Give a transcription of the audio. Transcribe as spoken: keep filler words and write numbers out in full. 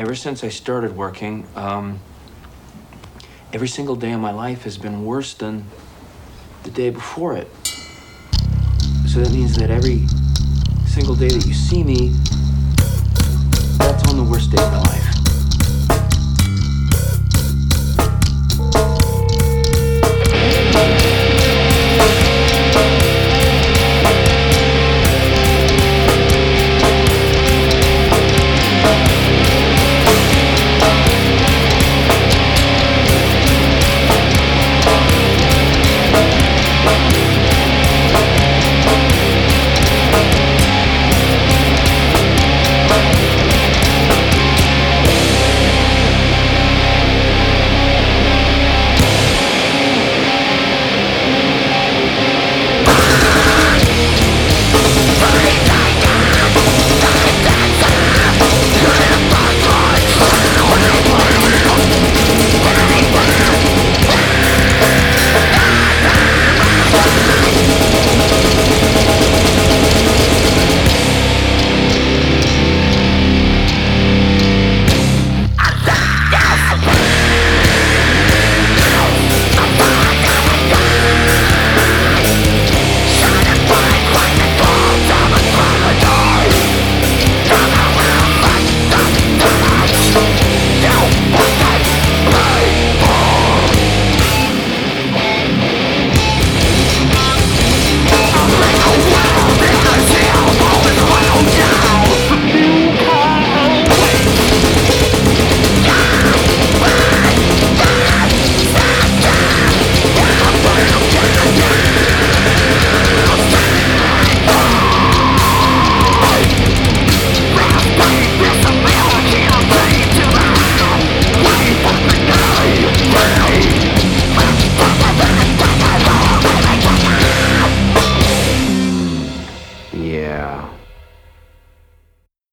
ever since I started working, um, every single day of my life has been worse than the day before it. So that means that every single day that you see me, that's on the worst day of my life. Yeah.